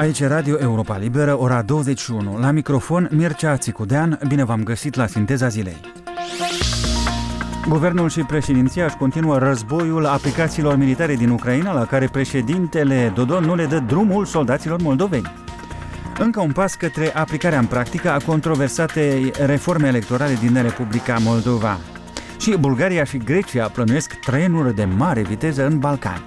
Aici Radio Europa Liberă, ora 21. La microfon, Mircea Țicudean. Bine v-am găsit la Sinteza Zilei. Guvernul și președinția își continuă războiul aplicațiilor militare din Ucraina, la care președintele Dodon nu le dă drumul soldaților moldoveni. Încă un pas către aplicarea în practică a controversatei reforme electorale din Republica Moldova. Și Bulgaria și Grecia plănuiesc trenuri de mare viteză în Balcani.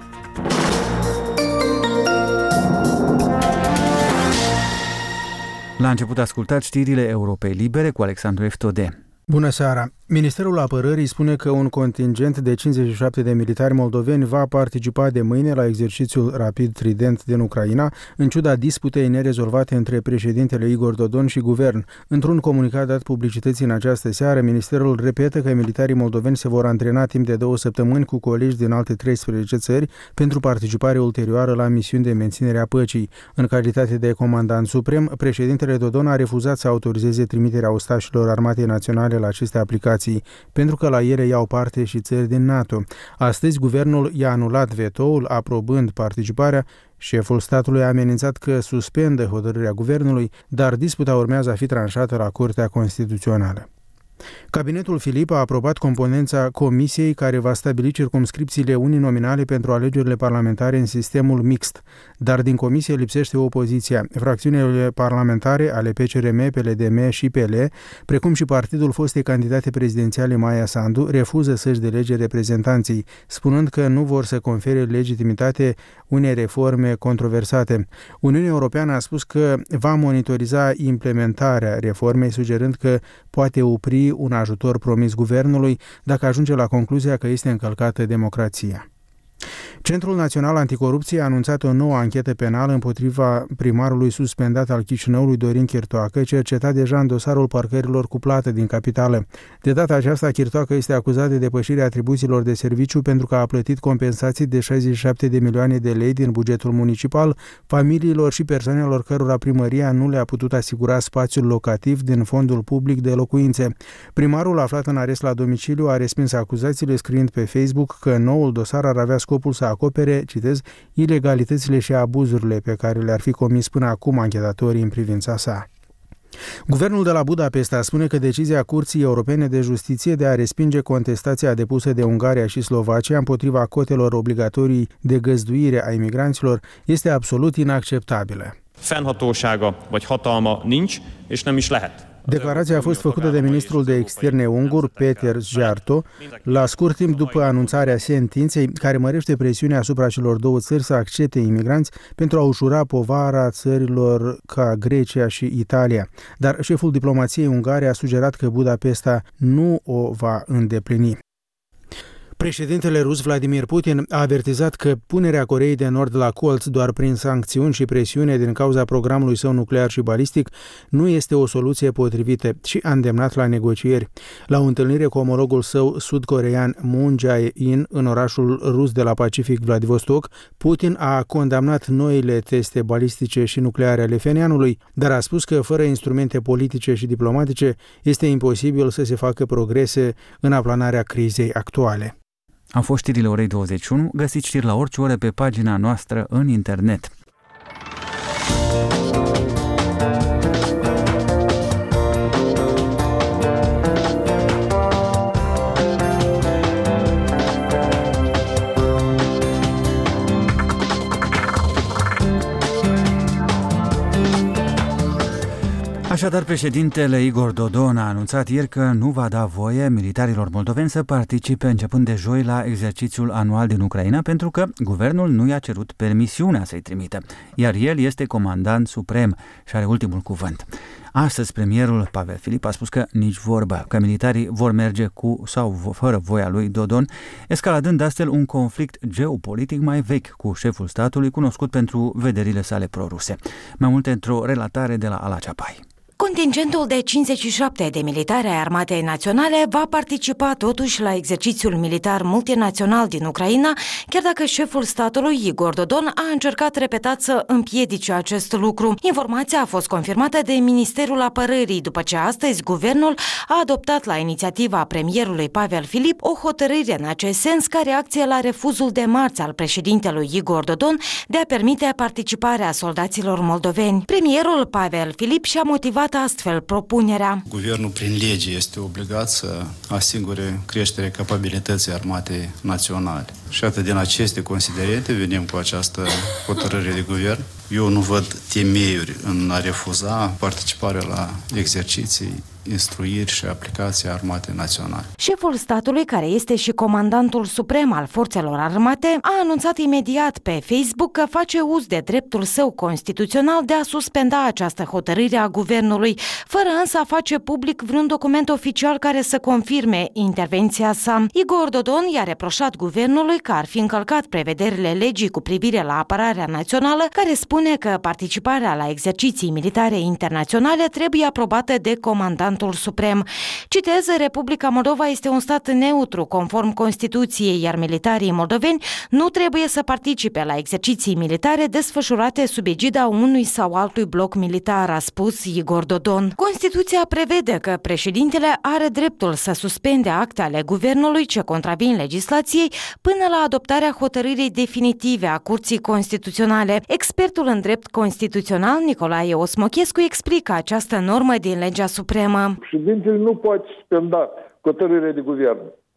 La început ascultați știrile Europei Libere cu Alexandru Eftode. Bună seara! Ministerul Apărării spune că un contingent de 57 de militari moldoveni va participa de mâine la exercițiul rapid Trident din Ucraina, în ciuda disputei nerezolvate între președintele Igor Dodon și guvern. Într-un comunicat dat publicității în această seară, ministerul repetă că militarii moldoveni se vor antrena timp de 2 săptămâni cu colegi din alte 13 țări pentru participare ulterioară la misiuni de menținere a păcii. În calitate de comandant suprem, președintele Dodon a refuzat să autorizeze trimiterea ostașilor Armatei Naționale la aceste aplicații, pentru că la ele iau parte și țări din NATO. Astăzi, guvernul i-a anulat vetoul, aprobând participarea. Șeful statului a amenințat că suspendă hotărârea guvernului, dar disputa urmează a fi tranșată la Curtea Constituțională. Cabinetul Filip a aprobat componența comisiei care va stabili circumscripțiile uninominale pentru alegerile parlamentare în sistemul mixt, dar din comisie lipsește opoziția. Fracțiunile parlamentare ale PCRM, PLDM și PL, precum și partidul fostei candidate prezidențiale Maia Sandu, refuză să-și delege reprezentanții, spunând că nu vor să confere legitimitate unei reforme controversate. Uniunea Europeană a spus că va monitoriza implementarea reformei, sugerând că poate opri un ajutor promis guvernului dacă ajunge la concluzia că este încălcată democrația. Centrul Național Anticorupție a anunțat o nouă anchetă penală împotriva primarului suspendat al Chișinăului, Dorin Chirtoacă, cercetat deja în dosarul parcărilor cu plată din capitală. De data aceasta, Chirtoacă este acuzat de depășirea atribuțiilor de serviciu pentru că a plătit compensații de 67 de milioane de lei din bugetul municipal familiilor și persoanelor cărora primăria nu le-a putut asigura spațiul locativ din fondul public de locuințe. Primarul, aflat în arest la domiciliu, a respins acuzațiile, scriind pe Facebook că noul dosar ar avea scopul să acopere, citez, ilegalitățile și abuzurile pe care le-ar fi comis până acum anchetatorii în privința sa. Guvernul de la Budapesta spune că decizia Curții Europene de Justiție de a respinge contestația depusă de Ungaria și Slovacia împotriva cotelor obligatorii de găzduire a imigranților este absolut inacceptabilă. Fennhatósága vagy hatalma nincs, és nem is lehet. Declarația a fost făcută de ministrul de externe ungur, Péter Szijjártó, la scurt timp după anunțarea sentinței care mărește presiunea asupra celor două țări să accepte imigranți pentru a ușura povara țărilor ca Grecia și Italia. Dar șeful diplomației ungare a sugerat că Budapesta nu o va îndeplini. Președintele rus Vladimir Putin a avertizat că punerea Coreei de Nord la colț doar prin sancțiuni și presiune din cauza programului său nuclear și balistic nu este o soluție potrivită și a îndemnat la negocieri. La o întâlnire cu omologul său sud-corean Moon Jae-in în orașul rus de la Pacific Vladivostok, Putin a condamnat noile teste balistice și nucleare ale Pjönjanului, dar a spus că fără instrumente politice și diplomatice este imposibil să se facă progrese în aplanarea crizei actuale. Au fost știrile orei 21, găsiți știri la orice oră pe pagina noastră în internet. Așadar, președintele Igor Dodon a anunțat ieri că nu va da voie militarilor moldoveni să participe începând de joi la exercițiul anual din Ucraina, pentru că guvernul nu i-a cerut permisiunea să-i trimită, iar el este comandant suprem și are ultimul cuvânt. Astăzi, premierul Pavel Filip a spus că nici vorbă, că militarii vor merge cu sau fără voia lui Dodon, escaladând astfel un conflict geopolitic mai vechi cu șeful statului, cunoscut pentru vederile sale proruse. Mai multe într-o relatare de la Ala Ceapai. Contingentul de 57 de militari ai Armatei Naționale va participa totuși la exercițiul militar multinațional din Ucraina, chiar dacă șeful statului, Igor Dodon, a încercat repetat să împiedice acest lucru. Informația a fost confirmată de Ministerul Apărării, după ce astăzi guvernul a adoptat la inițiativa premierului Pavel Filip o hotărâre în acest sens ca reacție la refuzul de marți al președintelui Igor Dodon de a permite participarea soldaților moldoveni. Premierul Pavel Filip și-a motivat astfel propunerea. Guvernul prin lege este obligat să asigure creșterea capabilității Armatei Naționale. Și atât din aceste considerente venim cu această hotărâre de guvern. Eu nu văd temeiuri în a refuza participarea la exerciții, instruiri și aplicații Armatei Naționale. Șeful statului, care este și comandantul suprem al forțelor armate, a anunțat imediat pe Facebook că face uz de dreptul său constituțional de a suspenda această hotărâre a guvernului, fără însă a face public vreun document oficial care să confirme intervenția sa. Igor Dodon i-a reproșat guvernului că ar fi încălcat prevederile legii cu privire la apărarea națională, care spune că participarea la exerciții militare internaționale trebuie aprobată de comandantul suprem. Citez, Republica Moldova este un stat neutru conform Constituției, iar militarii moldoveni nu trebuie să participe la exerciții militare desfășurate sub egida unui sau altui bloc militar, a spus Igor Dodon. Constituția prevede că președintele are dreptul să suspende acte ale guvernului ce contravin legislației până la adoptarea hotărârii definitive a Curții Constituționale. Expertul în drept constituțional, Nicolae Osmochescu, explică această normă din legea supremă. Președintele nu poate suspenda hotărârea de guvern.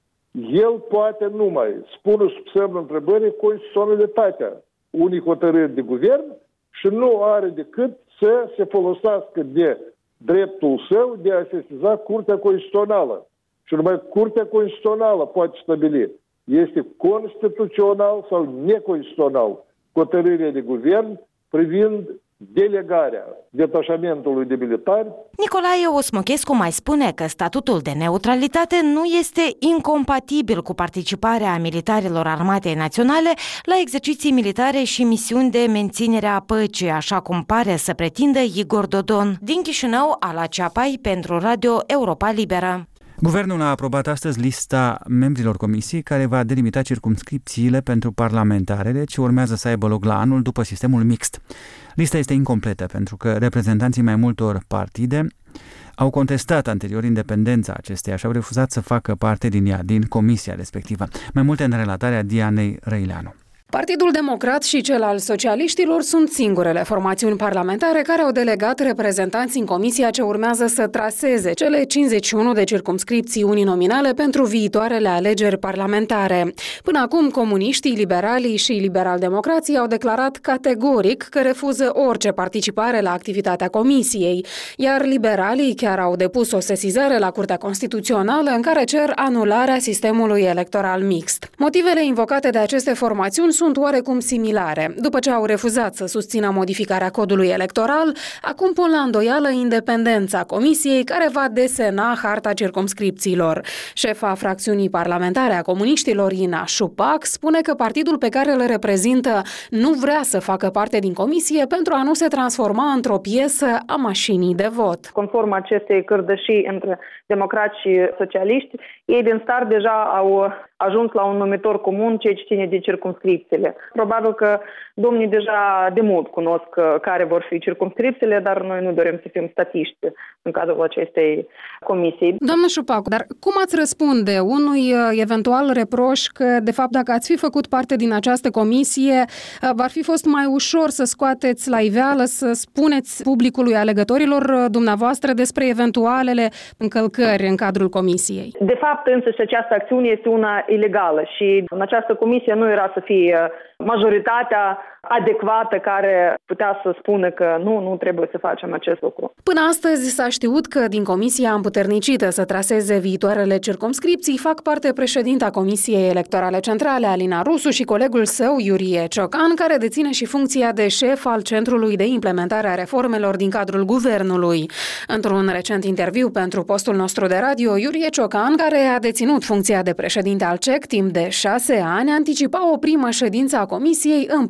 El poate numai spune sub semnul întrebării constituționalitatea unei hotărâri de guvern și nu are decât să se folosească de dreptul său de a sesiza Curtea Constituțională. Și numai Curtea Constituțională poate stabili este constituțional sau neconstituțional hotărârea de guvern privind delegarea detașamentului de militari. Nicolae Osmochescu mai spune că statutul de neutralitate nu este incompatibil cu participarea militarilor Armatei Naționale la exerciții militare și misiuni de menținere a păcii, așa cum pare să pretindă Igor Dodon. Din Chișinău, Ala Ceapai, pentru Radio Europa Liberă. Guvernul a aprobat astăzi lista membrilor comisiei care va delimita circumscripțiile pentru parlamentarele ce urmează să aibă loc la anul după sistemul mixt. Lista este incompletă pentru că reprezentanții mai multor partide au contestat anterior independența acesteia și au refuzat să facă parte din ea, din comisia respectivă. Mai multe în relatarea Dianei Răileanu. Partidul Democrat și cel al socialiștilor sunt singurele formațiuni parlamentare care au delegat reprezentanți în comisia ce urmează să traseze cele 51 de circumscripții uninominale pentru viitoarele alegeri parlamentare. Până acum, comuniștii, liberalii și liberal-democrații au declarat categoric că refuză orice participare la activitatea comisiei, iar liberalii chiar au depus o sesizare la Curtea Constituțională în care cer anularea sistemului electoral mixt. Motivele invocate de aceste formațiuni sunt oarecum similare. După ce au refuzat să susțină modificarea codului electoral, acum pun la îndoială independența comisiei care va desena harta circumscripțiilor. Șefa fracțiunii parlamentare a comuniștilor, Ina Șupac, spune că partidul pe care îl reprezintă nu vrea să facă parte din comisie pentru a nu se transforma într-o piesă a mașinii de vot. Conform acestei cărdășii între democrați și socialiști, ei din start deja au ajuns la un numitor comun, ceea ce ține de circumscripțiile. Probabil că domnii deja de mult cunosc care vor fi circumscripțiile, dar noi nu dorim să fim statiști în cadrul acestei comisii. Doamnă Șupacu, dar cum ați răspunde unui eventual reproș că, de fapt, dacă ați fi făcut parte din această comisie, v-ar fi fost mai ușor să scoateți la iveală, să spuneți publicului alegătorilor dumneavoastră despre eventualele încălcări în cadrul comisiei? De fapt, însă, și această acțiune este una ilegală și în această comisie nu era să fie majoritatea adecvată care putea să spună că nu trebuie să facem acest lucru. Până astăzi s-a știut că din comisia împuternicită să traseze viitoarele circumscripții fac parte președinta Comisiei Electorale Centrale, Alina Rusu, și colegul său, Iurie Ciocan, care deține și funcția de șef al Centrului de Implementare a Reformelor din cadrul guvernului. Într-un recent interviu pentru postul nostru de radio, Iurie Ciocan, care a deținut funcția de președinte al CEC timp de 6 ani, anticipa o primă ședință a comisiei în prima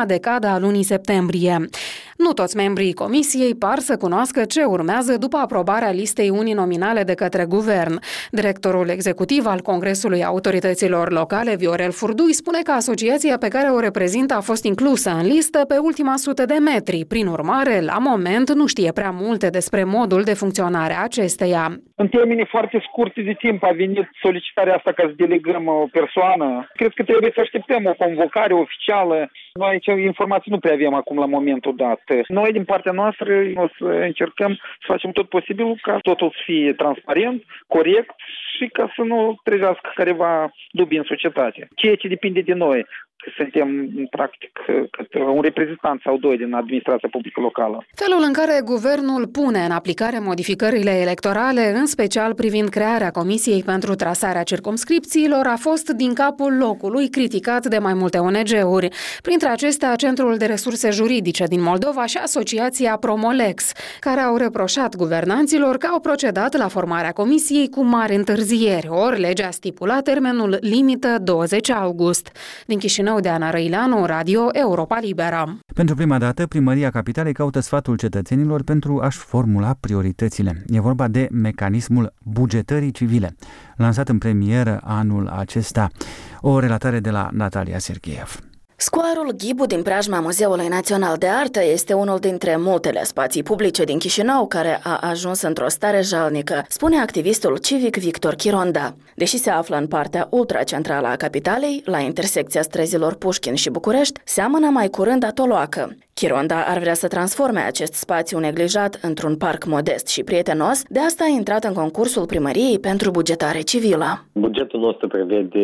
decadă a lunii septembrie. Nu toți membrii comisiei par să cunoască ce urmează după aprobarea listei uninominale de către guvern. Directorul executiv al Congresului Autorităților Locale, Viorel Furdui, spune că asociația pe care o reprezintă a fost inclusă în listă pe ultima 100 de metri. Prin urmare, la moment nu știe prea multe despre modul de funcționare a acesteia. În termeni foarte scurte de timp a venit solicitarea asta ca să delegăm o persoană. Cred că trebuie să așteptăm o convocare oficială. Noi aici informații nu prea avem acum la momentul dat. Noi, din partea noastră, o să încercăm să facem tot posibilul ca totul să fie transparent, corect și ca să nu trezească careva dubii în societate. Ceea ce depinde de noi. Suntem, practic, un reprezentant sau doi din administrația publică locală. Felul în care guvernul pune în aplicare modificările electorale, în special privind crearea Comisiei pentru trasarea circumscripțiilor, a fost din capul locului criticat de mai multe ONG-uri. Printre acestea, Centrul de Resurse Juridice din Moldova și Asociația Promolex, care au reproșat guvernanților că au procedat la formarea Comisiei cu mari întârzieri, ori legea stipula termenul limită 20 august. Din Chișinău, de Ana Răileanu, Radio Europa Liberă. Pentru prima dată, Primăria Capitalei caută sfatul cetățenilor pentru a-și formula prioritățile. E vorba de mecanismul bugetării civile, lansat în premieră anul acesta. O relatare de la Natalia Sergeev. Scoarul Ghibu din preajma Muzeului Național de Artă este unul dintre multele spații publice din Chișinău care a ajuns într-o stare jalnică, spune activistul civic Victor Chironda. Deși se află în partea ultracentrală a capitalei, la intersecția străzilor Pușkin și București, seamănă mai curând a Toloacă. Chironda ar vrea să transforme acest spațiu neglijat într-un parc modest și prietenos, de asta a intrat în concursul primăriei pentru bugetare civilă. Bugetul nostru prevede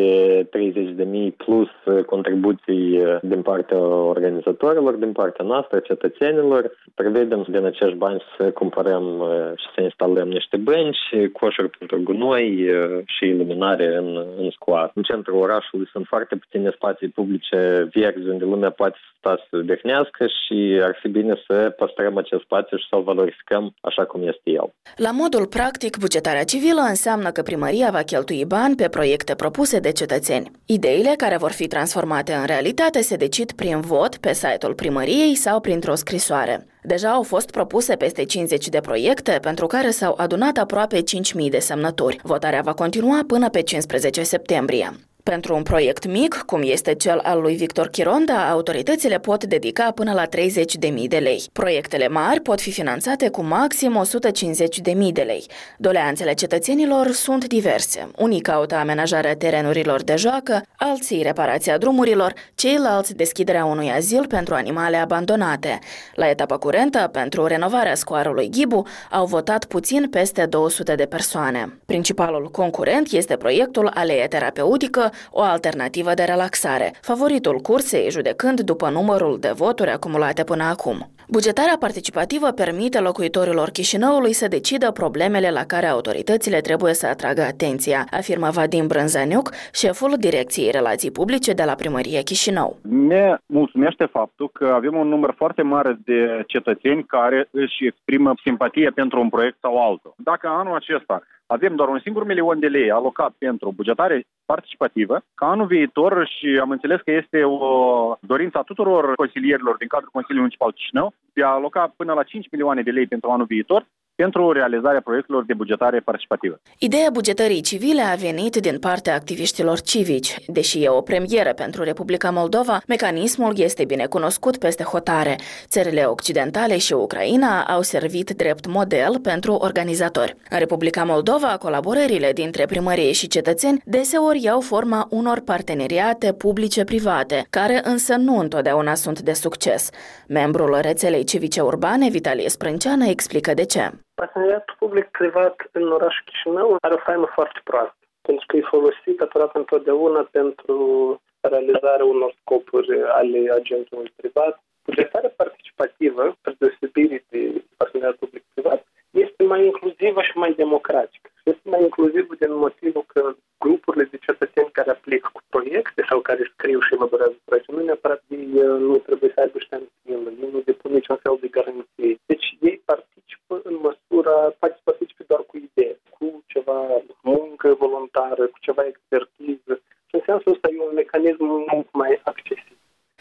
30.000 plus contribuții din partea organizatorilor, din partea noastră, cetățenilor. Prevedem din acești bani să cumpărăm și să instalăm niște bănci, coșuri pentru gunoi și iluminare în scoar. În centrul orașului sunt foarte puține spații publice verzi unde lumea poate sta să odihnească și ar fi bine să păstrăm acest spațiu și să-l valorificăm așa cum este el. La modul practic, bugetarea civilă înseamnă că primăria va cheltui bani pe proiecte propuse de cetățeni. Ideile care vor fi transformate în realitate se decid prin vot pe site-ul primăriei sau printr-o scrisoare. Deja au fost propuse peste 50 de proiecte pentru care s-au adunat aproape 5.000 de semnături. Votarea va continua până pe 15 septembrie. Pentru un proiect mic, cum este cel al lui Victor Chironda, autoritățile pot dedica până la 30.000 de lei. Proiectele mari pot fi finanțate cu maxim 150.000 de lei. Doleanțele cetățenilor sunt diverse. Unii caută amenajarea terenurilor de joacă, alții reparația drumurilor, ceilalți deschiderea unui azil pentru animale abandonate. La etapa curentă, pentru renovarea scoarului Ghibu, au votat puțin peste 200 de persoane. Principalul concurent este proiectul Aleie Terapeutică, o alternativă de relaxare, favoritul cursei judecând după numărul de voturi acumulate până acum. Bugetarea participativă permite locuitorilor Chișinăului să decidă problemele la care autoritățile trebuie să atragă atenția, afirmă Vadim Brânzaniuc, șeful Direcției Relații Publice de la Primăria Chișinău. Ne mulțumește faptul că avem un număr foarte mare de cetățeni care își exprimă simpatie pentru un proiect sau altul. Dacă anul acesta avem doar 1 singur milion de lei alocat pentru bugetare participativă, ca anul viitor, și am înțeles că este o dorință a tuturor consilierilor din cadrul Consiliului Municipal Chișinău de a aloca până la 5 milioane de lei pentru anul viitor pentru realizarea proiectelor de bugetare participativă. Ideea bugetării civile a venit din partea activiștilor civici. Deși e o premieră pentru Republica Moldova, mecanismul este bine cunoscut peste hotare. Țările occidentale și Ucraina au servit drept model pentru organizatori. În Republica Moldova, colaborările dintre primărie și cetățeni deseori iau forma unor parteneriate publice-private, care însă nu întotdeauna sunt de succes. Membrul rețelei civice urbane, Vitalie Sprânceană, explică de ce. Parteneriatul public-privat în orașul Chișinău are o faimă foarte proastă, pentru că e folosit aproape întotdeauna pentru realizarea unor scopuri ale agentului privat. Bugetarea participativă, spre deosebire de parteneriatul public-privat, este mai inclusivă și mai democratică. Este mai inclusivă din motivul că grupurile de cetățeni care aplică cu proiecte sau care scriu și elaborează proiecte, nu neapărat nu trebuie să aibă știință, nu depun niciun fel de garanție. Deci ei participă în măsura, poate să participe doar cu idei, cu ceva muncă voluntară, cu ceva expertiză. Și în sensul ăsta e un mecanism mult mai accesibil.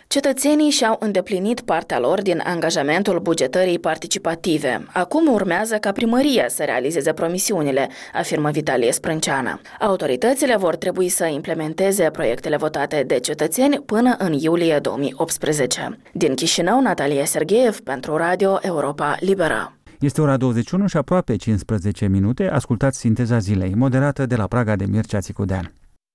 Cetățenii și-au îndeplinit partea lor din angajamentul bugetării participative. Acum urmează ca primăria să realizeze promisiunile, afirmă Vitalie Sprânceană. Autoritățile vor trebui să implementeze proiectele votate de cetățeni până în iulie 2018. Din Chișinău, Natalia Sergeev pentru Radio Europa Liberă. Este ora 21 și aproape 15 minute. Ascultați Sinteza zilei, moderată de la Praga de Mircea Țicudean.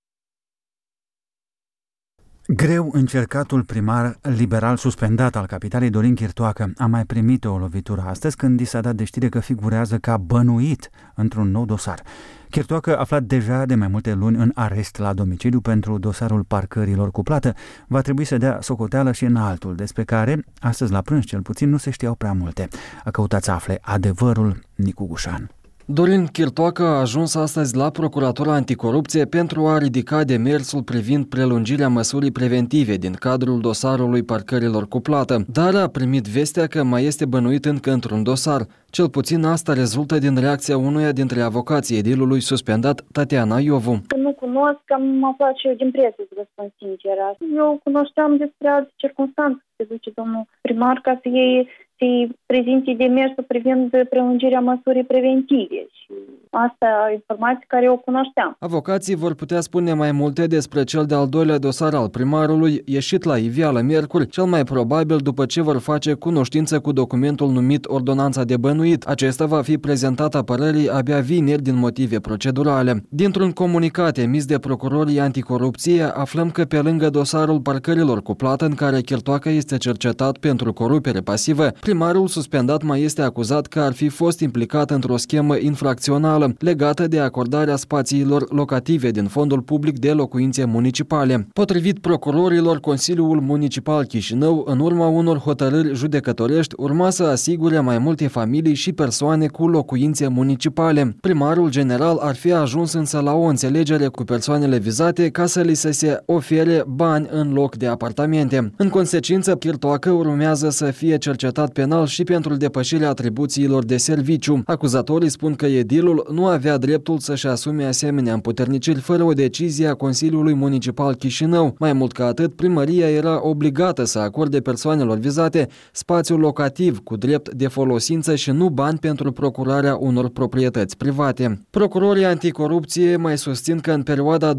Greu încercatul primar liberal suspendat al capitalei, Dorin Chirtoacă, a mai primit o lovitură astăzi când i s-a dat de știre că figurează ca bănuit într-un nou dosar. Chirtoacă, aflat deja de mai multe luni în arest la domiciliu pentru dosarul parcărilor cu plată, va trebui să dea socoteală și în altul, despre care, astăzi la prânz cel puțin, nu se știau prea multe. A căutat să afle adevărul Nicu Gușan. Dorin Chirtoacă a ajuns astăzi la Procuratura Anticorupție pentru a ridica demersul privind prelungirea măsurii preventive din cadrul dosarului parcărilor cu plată, dar a primit vestea că mai este bănuit încă într-un dosar. Cel puțin asta rezultă din reacția unuia dintre avocații edilului suspendat, Tatiana Iovu. Nu cunosc, am aflat și eu din presă, să vă spun sinceră. Eu cunoșteam despre alte circunstanțe, se duce domnul primar ca să să-i prezinte demersul privind prelungirea măsurii preventive și asta e informație care eu o cunoșteam. Avocații vor putea spune mai multe despre cel de-al doilea dosar al primarului, ieșit la iveală miercuri, cel mai probabil după ce vor face cunoștință cu documentul numit Ordonanța de bănuit. Acesta va fi prezentat apărării abia vineri din motive procedurale. Dintr-un comunicat emis de procurorii anticorupție, aflăm că pe lângă dosarul parcărilor cu plată în care Chirtoacă este cercetat pentru corupere pasivă, primarul suspendat mai este acuzat că ar fi fost implicat într-o schemă infracțională legată de acordarea spațiilor locative din fondul public de locuințe municipale. Potrivit procurorilor, Consiliul Municipal Chișinău, în urma unor hotărâri judecătorești, urma să asigure mai multe familii și persoane cu locuințe municipale. Primarul general ar fi ajuns însă la o înțelegere cu persoanele vizate ca să li se ofere bani în loc de apartamente. În consecință, Chirtoacă urmează să fie cercetat penal și pentru depășirea atribuțiilor de serviciu. Acuzatorii spun că edilul nu avea dreptul să-și asume asemenea împuterniciri fără o decizie a Consiliului Municipal Chișinău. Mai mult ca atât, primăria era obligată să acorde persoanelor vizate spațiu locativ cu drept de folosință și nu bani pentru procurarea unor proprietăți private. Procurorii anticorupție mai susțin că în perioada 2012-2017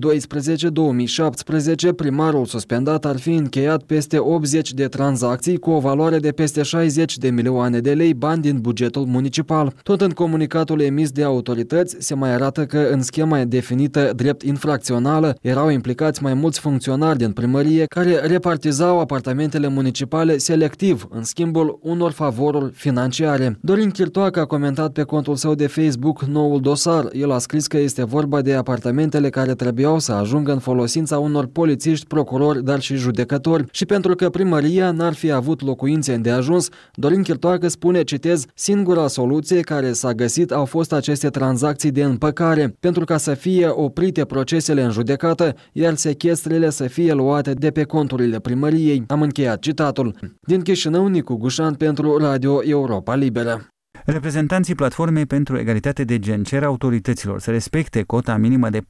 primarul suspendat ar fi încheiat peste 80 de tranzacții cu o valoare de peste 60 de milioane de lei, bani din bugetul municipal. Tot în comunicatul emis de autorități se mai arată că în schema definită drept infracțională erau implicați mai mulți funcționari din primărie care repartizau apartamentele municipale selectiv în schimbul unor favoruri financiare. Dorin Chirtoacă a comentat pe contul său de Facebook noul dosar. El a scris că este vorba de apartamentele care trebuiau să ajungă în folosința unor polițiști, procurori, dar și judecători și pentru că primăria n-ar fi avut locuințe îndeajuns, Dorin Chirtoacă spune, citez, singura soluție care s-a găsit au fost aceste tranzacții de împăcare, pentru ca să fie oprite procesele în judecată, iar sechestrele să fie luate de pe conturile primăriei. Am încheiat citatul. Din Chișinău, Nicu Gușan pentru Radio Europa Liberă. Reprezentanții Platformei pentru Egalitate de Gen cer autorităților să respecte cota minimă de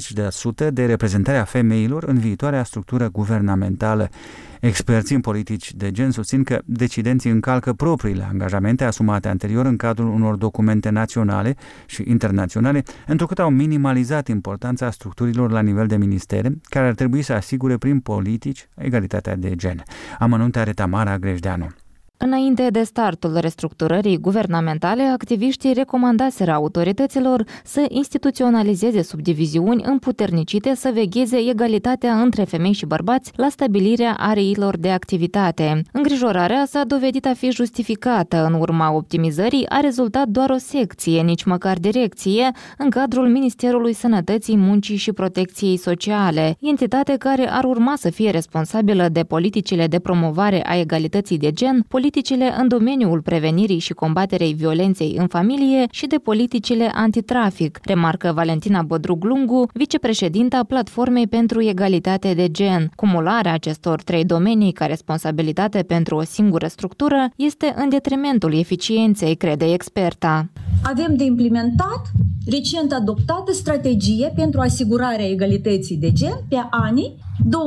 40% de reprezentare a femeilor în viitoarea structură guvernamentală. Experții în politici de gen susțin că decidenții încalcă propriile angajamente asumate anterior în cadrul unor documente naționale și internaționale, întrucât au minimalizat importanța structurilor la nivel de ministere, care ar trebui să asigure prin politici egalitatea de gen. Amănunte are Tamara Grejdeanu. Înainte de startul restructurării guvernamentale, activiștii recomandaseră autorităților să instituționalizeze subdiviziuni împuternicite să vegheze egalitatea între femei și bărbați la stabilirea areilor de activitate. Îngrijorarea s-a dovedit a fi justificată. În urma optimizării a rezultat doar o secție, nici măcar direcție, în cadrul Ministerului Sănătății, Muncii și Protecției Sociale, entitate care ar urma să fie responsabilă de politicile de promovare a egalității de gen, politicile în domeniul prevenirii și combaterei violenței în familie și de politicile antitrafic, remarcă Valentina Bodrug-Lungu, vicepreședinta Platformei pentru Egalitate de Gen. Cumularea acestor trei domenii ca responsabilitate pentru o singură structură este în detrimentul eficienței, crede experta. Avem de implementat recent adoptată strategie pentru asigurarea egalității de gen pe anii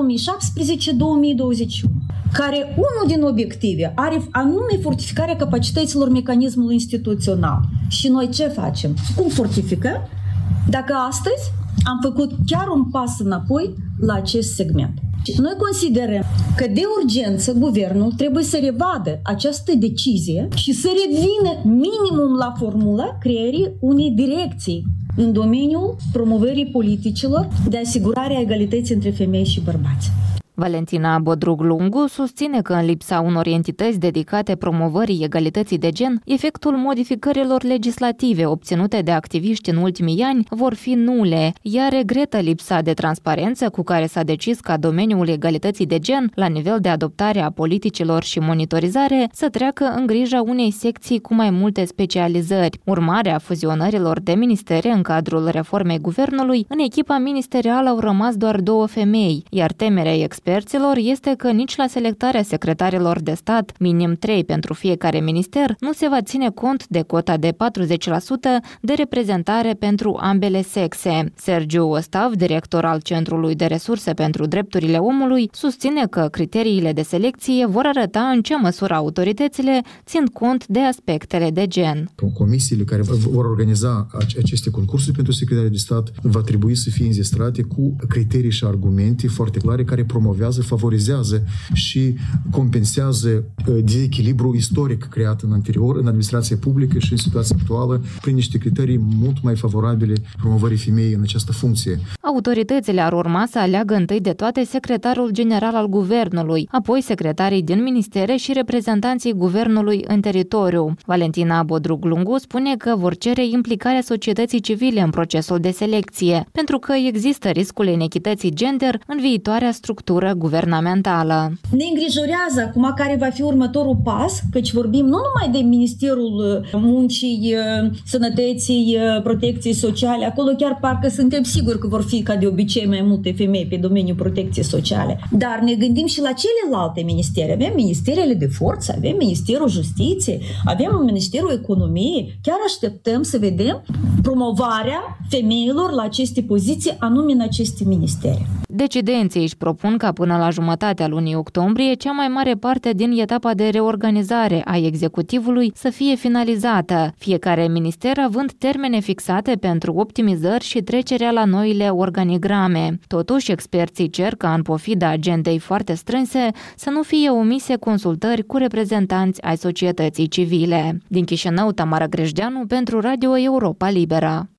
2017-2021, care unul din obiective are anume fortificarea capacităților mecanismului instituțional. Și noi ce facem? Cum fortificăm? Dacă astăzi am făcut chiar un pas înapoi la acest segment. Noi considerăm că de urgență guvernul trebuie să revadă această decizie și să revină minimum la formula creării unei direcții în domeniul promovării politicilor de asigurare a egalității între femei și bărbați. Valentina Bodrug-Lungu susține că în lipsa unor entități dedicate promovării egalității de gen, efectul modificărilor legislative obținute de activiști în ultimii ani vor fi nule. Ea regretă lipsa de transparență cu care s-a decis ca domeniul egalității de gen, la nivel de adoptare a politicilor și monitorizare, să treacă în grija unei secții cu mai multe specializări. Urmare a fuzionărilor de ministere în cadrul reformei guvernului, în echipa ministerială au rămas doar 2 femei, iar temerea experților este că nici la selectarea secretarilor de stat, minim 3 pentru fiecare minister, nu se va ține cont de cota de 40% de reprezentare pentru ambele sexe. Sergiu Ostav, director al Centrului de Resurse pentru Drepturile Omului, susține că criteriile de selecție vor arăta în ce măsură autoritățile țin cont de aspectele de gen. Comisiile care vor organiza aceste concursuri pentru secretarii de stat va trebui să fie înzestrate cu criterii și argumente foarte clare care promovează, favorizează și compensează dezechilibru istoric creat în anterior în administrația publică și în situația actuală prin niște criterii mult mai favorabile promovării femeii în această funcție. Autoritățile ar urma să aleagă întâi de toate secretarul general al guvernului, apoi secretarii din ministere și reprezentanții guvernului în teritoriu. Valentina Bodrug-Lungu spune că vor cere implicarea societății civile în procesul de selecție, pentru că există riscul inechității gender în viitoarea structură guvernamentală. Ne îngrijorează acum care va fi următorul pas, căci vorbim nu numai de Ministerul Muncii, Sănătății, Protecției Sociale, acolo chiar parcă suntem siguri că vor fi ca de obicei mai multe femei pe domeniul protecției sociale, dar ne gândim și la celelalte ministere. Avem ministerele de forță, avem Ministerul Justiției, avem Ministerul Economiei, chiar așteptăm să vedem promovarea femeilor la aceste poziții, anume în aceste ministere. Decidenții își propun ca până la jumătatea lunii octombrie cea mai mare parte din etapa de reorganizare a executivului să fie finalizată, fiecare minister având termene fixate pentru optimizări și trecerea la noile organigrame. Totuși, experții cer ca în pofida agendei foarte strânse să nu fie omise consultări cu reprezentanți ai societății civile. Din Chișinău, Tamara Grejdeanu pentru Radio Europa Liberă.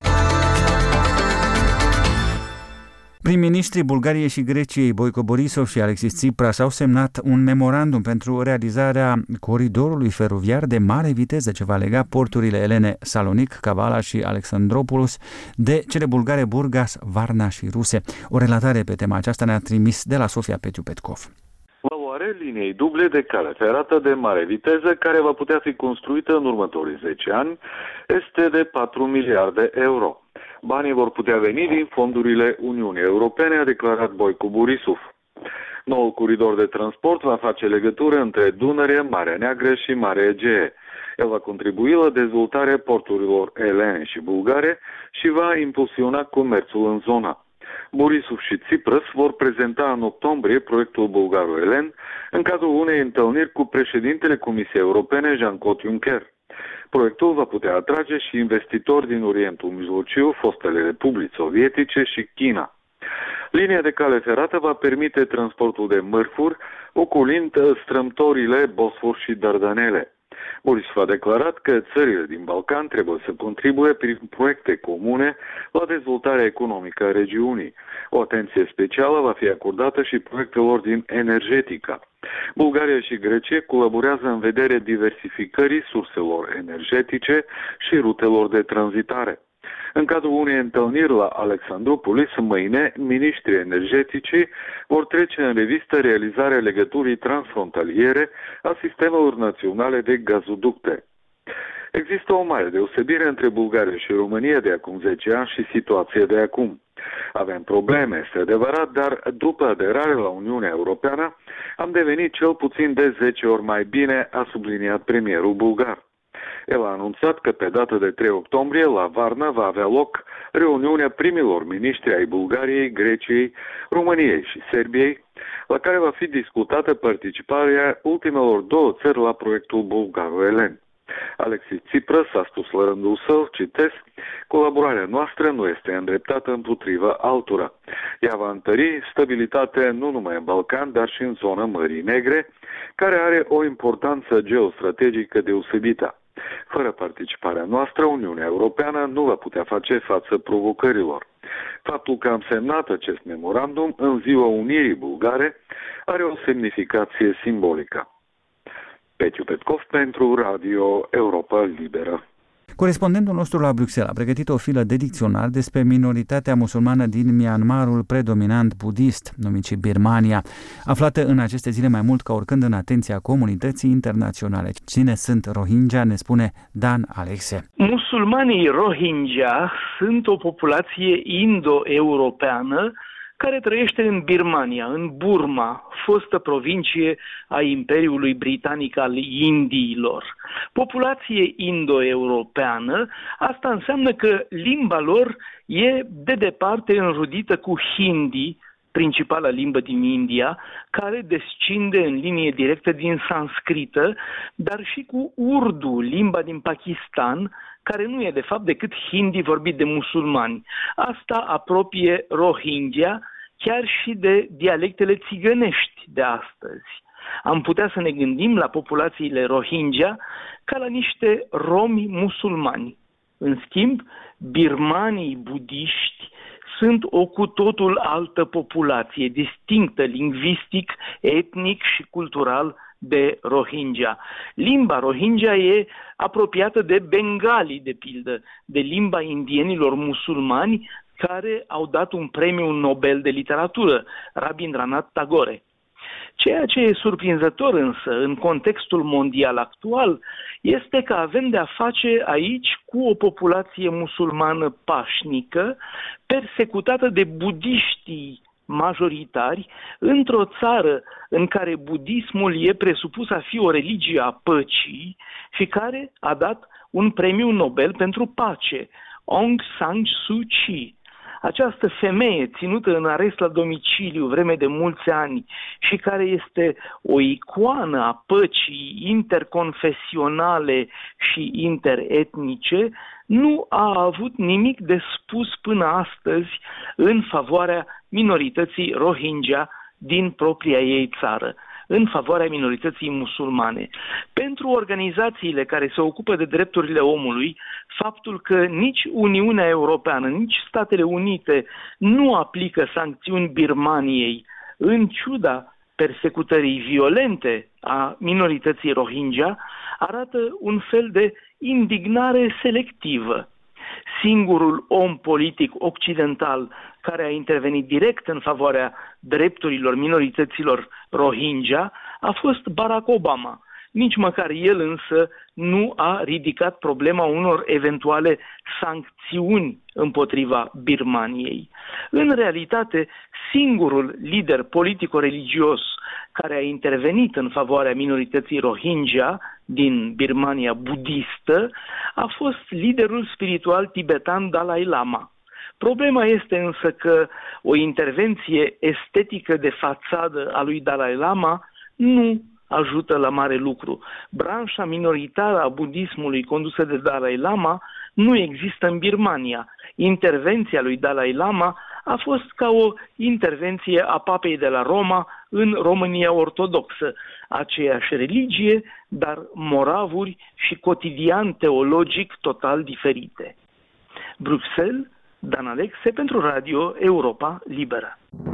Prim-ministrii Bulgariei și Greciei, Boico Borisov și Alexis Tsipras, au semnat un memorandum pentru realizarea coridorului feroviar de mare viteză ce va lega porturile elene Salonic, Kavala și Alexandroupolis de cele bulgare Burgas, Varna și Ruse. O relatare pe tema aceasta ne-a trimis de la Sofia Petiu Petkov. Valoarea liniei duble de cale ferată de mare viteză, care va putea fi construită în următorii 10 ani, este de 4 miliarde euro. Banii vor putea veni din fondurile Uniunii Europene, a declarat Boico Borisov. Noul coridor de transport va face legătură între Dunăre, Marea Neagră și Marea Egee. El va contribui la dezvoltarea porturilor elene și bulgare și va impulsiona comerțul în zona. Borisov și Tsipras vor prezenta în octombrie proiectul bulgaro-elen în cadrul unei întâlniri cu președintele Comisiei Europene, Jean-Claude Juncker. Proiectul va putea atrage și investitori din Orientul Mijlociu, fostele republici sovietice și China. Linia de cale ferată va permite transportul de mărfuri, ocolind strâmtorile Bosfor și Dardanele. Borisov a declarat că țările din Balcan trebuie să contribuie prin proiecte comune la dezvoltarea economică a regiunii. O atenție specială va fi acordată și proiectelor din energetică. Bulgaria și Grecia colaborează în vederea diversificării surselor energetice și rutelor de tranzitare. În cadrul unei întâlniri la Alexandroupolis, mâine, miniștrii energetici vor trece în revistă realizarea legăturii transfrontaliere a sistemelor naționale de gazoducte. Există o mare deosebire între Bulgaria și România de acum 10 ani și situația de acum. Avem probleme, este adevărat, dar după aderarea la Uniunea Europeană am devenit cel puțin de 10 ori mai bine, a subliniat premierul bulgar. El a anunțat că pe data de 3 octombrie la Varna va avea loc reuniunea primilor miniștri ai Bulgariei, Greciei, României și Serbiei, la care va fi discutată participarea ultimelor 2 țări la proiectul bulgaro-elen. Alexis Tsipras a spus la rândul său, citesc, colaborarea noastră nu este îndreptată împotriva altora. Ea va întări stabilitatea nu numai în Balcan, dar și în zona Mării Negre, care are o importanță geostrategică deosebită. Fără participarea noastră, Uniunea Europeană nu va putea face față provocărilor. Faptul că am semnat acest memorandum în ziua Unirii Bulgare are o semnificație simbolică. Petiu Petkov pentru Radio Europa Liberă. Corespondentul nostru la Bruxelles a pregătit o filă de dicționar despre minoritatea musulmană din Myanmarul predominant budist, numit și Birmania, aflată în aceste zile mai mult ca oricând în atenția comunității internaționale. Cine sunt Rohingya, ne spune Dan Alexe. Musulmanii Rohingya sunt o populație indo-europeană care trăiește în Birmania, în Burma, fostă provincie a Imperiului Britanic al Indiilor. Populație indo-europeană, asta înseamnă că limba lor e de departe înrudită cu hindi, principala limbă din India, care descinde în linie directă din sanscrită, dar și cu urdu, limba din Pakistan, care nu e de fapt decât hindi vorbit de musulmani. Asta apropie Rohingya chiar și de dialectele țigănești de astăzi. Am putea să ne gândim la populațiile Rohingya ca la niște romi musulmani. În schimb, birmanii budiști sunt o cu totul altă populație, distinctă lingvistic, etnic și cultural de Rohingya. Limba Rohingya e apropiată de bengali, de pildă, de limba indienilor musulmani care au dat un premiu Nobel de literatură, Rabindranath Tagore. Ceea ce e surprinzător însă în contextul mondial actual este că avem de-a face aici cu o populație musulmană pașnică, persecutată de budiștii majoritari, într-o țară în care budismul e presupus a fi o religie a păcii și care a dat un premiu Nobel pentru pace, Aung San Suu Kyi. Această femeie ținută în arest la domiciliu vreme de mulți ani și care este o icoană a păcii interconfesionale și interetnice, nu a avut nimic de spus până astăzi în favoarea minorității Rohingya din propria ei țară, în favoarea minorității musulmane. Pentru organizațiile care se ocupă de drepturile omului, faptul că nici Uniunea Europeană, nici Statele Unite nu aplică sancțiuni Birmaniei, în ciuda persecutării violente a minorității Rohingya, arată un fel de indignare selectivă. Singurul om politic occidental care a intervenit direct în favoarea drepturilor minorităților Rohingya a fost Barack Obama. Nici măcar el însă nu a ridicat problema unor eventuale sancțiuni împotriva Birmaniei. În realitate, singurul lider politico-religios care a intervenit în favoarea minorității Rohingya din Birmania budistă a fost liderul spiritual tibetan Dalai Lama. Problema este însă că o intervenție estetică de fațadă a lui Dalai Lama nu ajută la mare lucru. Branșa minoritară a budismului condusă de Dalai Lama nu există în Birmania. Intervenția lui Dalai Lama a fost ca o intervenție a papei de la Roma în România ortodoxă, aceeași religie, dar moravuri și cotidian teologic total diferite. Bruxelles, Dan Alexe pentru Radio Europa Liberă.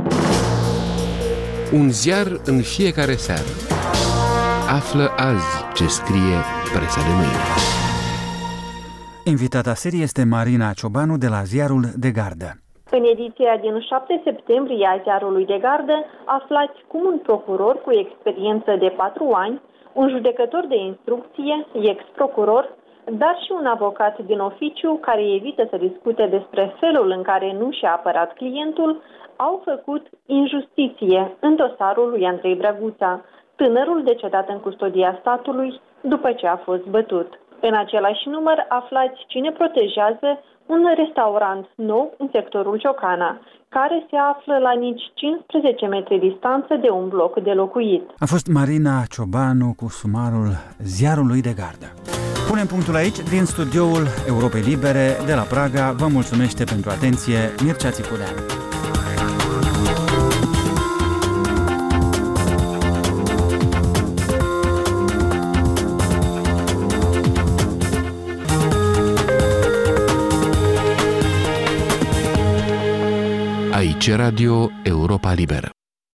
Un ziar în fiecare seară. Află azi ce scrie presa de mâine. Invitata serie este Marina Ciobanu de la Ziarul de Gardă. În ediția din 7 septembrie a Ziarului de Gardă aflați cum un procuror cu experiență de 4 ani, un judecător de instrucție, ex-procuror, dar și un avocat din oficiu care evită să discute despre felul în care nu și-a apărat clientul, au făcut injustiție în dosarul lui Andrei Braguța, tânărul decedat în custodia statului după ce a fost bătut. În același număr aflați cine protejează un restaurant nou în sectorul Ciocana, care se află la nici 15 metri distanță de un bloc de locuit. A fost Marina Ciobanu cu sumarul Ziarului de Gardă. Punem punctul aici, din studioul Europei Libere de la Praga. Vă mulțumește pentru atenție Mircea Țiculeanu. Aici Radio Europa Liberă.